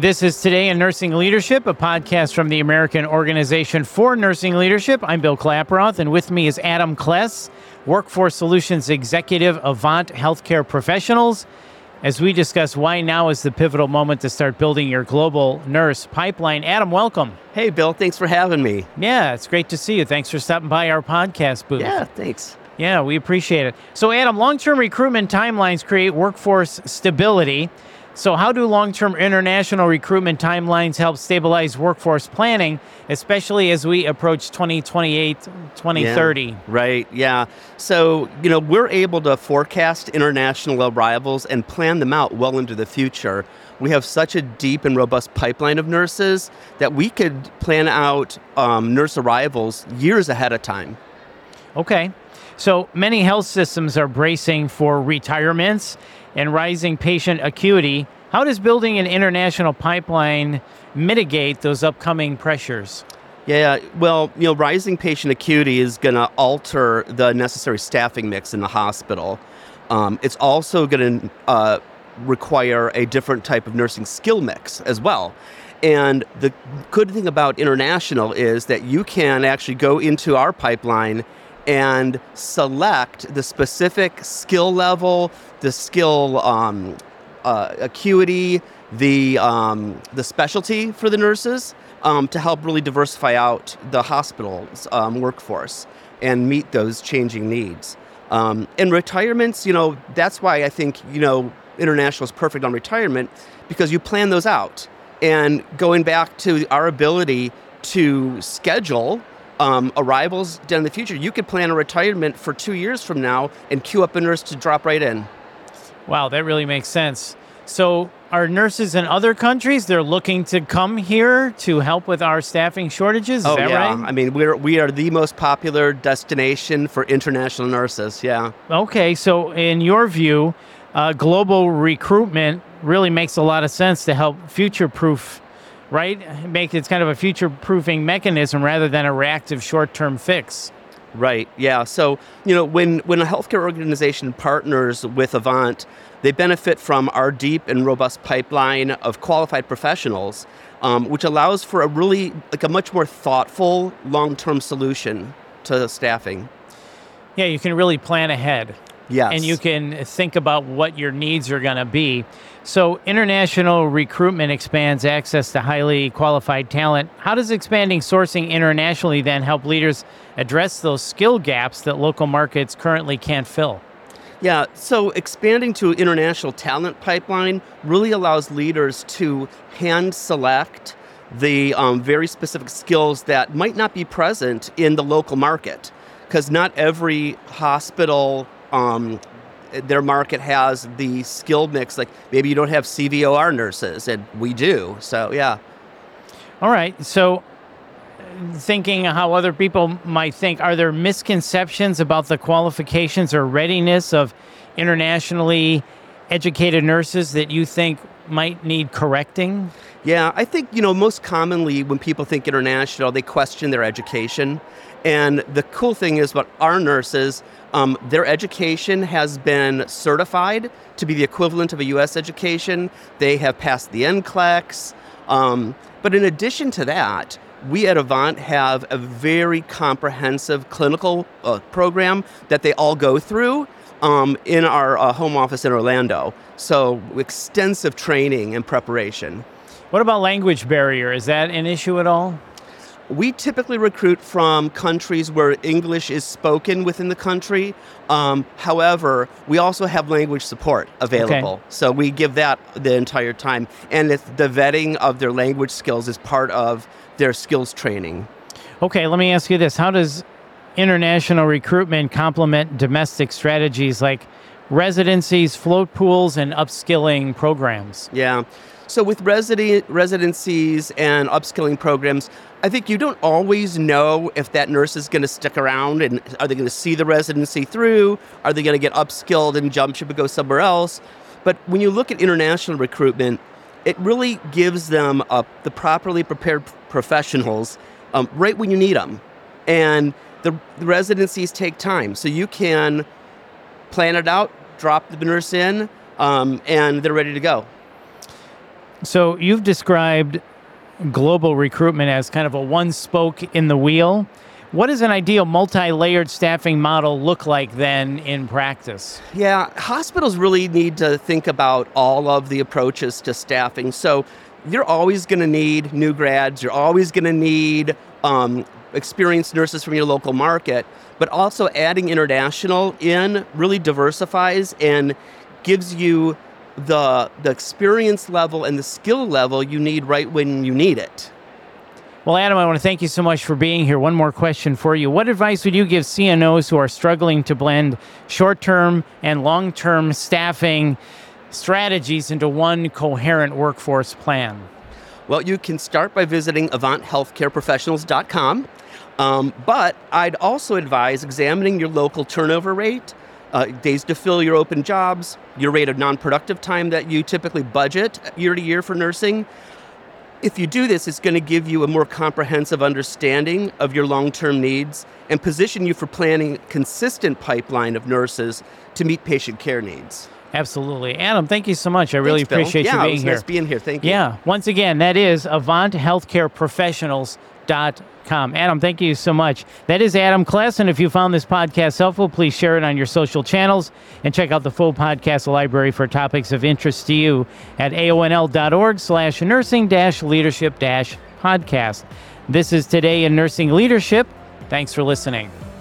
This is Today in Nursing Leadership, a podcast from the American Organization for Nursing Leadership. I'm Bill Klaproth, and with me is Adam Kless, Workforce Solutions Executive, Avant Healthcare Professionals, as we discuss why now is the pivotal moment to start building your global nurse pipeline. Adam, welcome. Hey, Bill. Thanks for having me. Yeah, it's great to see you. Thanks for stopping by our podcast booth. Yeah, thanks. Yeah, we appreciate it. So, Adam, long-term recruitment timelines create workforce stability. So how do long-term international recruitment timelines help stabilize workforce planning, especially as we approach 2028, 2030? Yeah, right, yeah. So, we're able to forecast international arrivals and plan them out well into the future. We have such a deep and robust pipeline of nurses that we could plan out nurse arrivals years ahead of time. Okay. So many health systems are bracing for retirements and rising patient acuity. How does building an international pipeline mitigate those upcoming pressures? Yeah, well, rising patient acuity is going to alter the necessary staffing mix in the hospital. It's also going to require a different type of nursing skill mix as well. And the good thing about international is that you can actually go into our pipeline and select the specific skill level, the skill acuity, the specialty for the nurses to help really diversify out the hospital's workforce and meet those changing needs. In retirements, that's why I think, international is perfect on retirement, because you plan those out. And going back to our ability to schedule arrivals down in the future, you could plan a retirement for 2 years from now and queue up a nurse to drop right in. Wow, that really makes sense. So are nurses in other countries, they're looking to come here to help with our staffing shortages? Is that right? I mean, we are the most popular destination for international nurses, yeah. Okay, so in your view, global recruitment really makes a lot of sense to help future-proof, right? It's kind of a future-proofing mechanism rather than a reactive short-term fix. Right, yeah. So, when a healthcare organization partners with Avant, they benefit from our deep and robust pipeline of qualified professionals, which allows for a much more thoughtful long-term solution to staffing. Yeah, you can really plan ahead. Yes. And you can think about what your needs are going to be. So international recruitment expands access to highly qualified talent. How does expanding sourcing internationally then help leaders address those skill gaps that local markets currently can't fill? Yeah, so expanding to international talent pipeline really allows leaders to hand select the very specific skills that might not be present in the local market, because not every hospital their market has the skill mix. Like maybe you don't have CVOR nurses, and we do. So, yeah. All right. So thinking how other people might think, are there misconceptions about the qualifications or readiness of internationally educated nurses that you think might need correcting? Yeah, I think, most commonly when people think international, they question their education. And the cool thing is about our nurses, their education has been certified to be the equivalent of a U.S. education. They have passed the NCLEX. But in addition to that, we at Avant have a very comprehensive clinical program that they all go through in our home office in Orlando. So extensive training and preparation. What about language barrier? Is that an issue at all? We typically recruit from countries where English is spoken within the country. However, we also have language support available. Okay. So we give that the entire time. And the vetting of their language skills is part of their skills training. Okay, let me ask you this. How does international recruitment complement domestic strategies like residencies, float pools, and upskilling programs? Yeah. So with residencies and upskilling programs, I think you don't always know if that nurse is going to stick around, and are they going to see the residency through? Are they going to get upskilled and jump ship and go somewhere else? But when you look at international recruitment, it really gives them the properly prepared professionals right when you need them. And the residencies take time, so you can plan it out, drop the nurse in, and they're ready to go. So you've described global recruitment as kind of a one spoke in the wheel. What does an ideal multi-layered staffing model look like then in practice? Yeah, hospitals really need to think about all of the approaches to staffing. So you're always going to need new grads. You're always going to need experienced nurses from your local market. But also adding international in really diversifies and gives you the experience level and the skill level you need right when you need it. Well, Adam, I want to thank you so much for being here. One more question for you. What advice would you give CNOs who are struggling to blend short-term and long-term staffing strategies into one coherent workforce plan? Well, you can start by visiting AvantHealthcareProfessionals.com, but I'd also advise examining your local turnover rate, days to fill your open jobs, your rate of non-productive time that you typically budget year to year for nursing. If you do this, it's going to give you a more comprehensive understanding of your long-term needs and position you for planning a consistent pipeline of nurses to meet patient care needs. Absolutely. Adam, thank you so much. I really appreciate you being here. Yeah, it was nice being here. Thank you. Yeah. Once again, that is AvantHealthcareProfessionals.com. Adam, thank you so much. That is Adam Kless, and if you found this podcast helpful, please share it on your social channels and check out the full podcast library for topics of interest to you at aonl.org/nursing-leadership-podcast. This is Today in Nursing Leadership. Thanks for listening.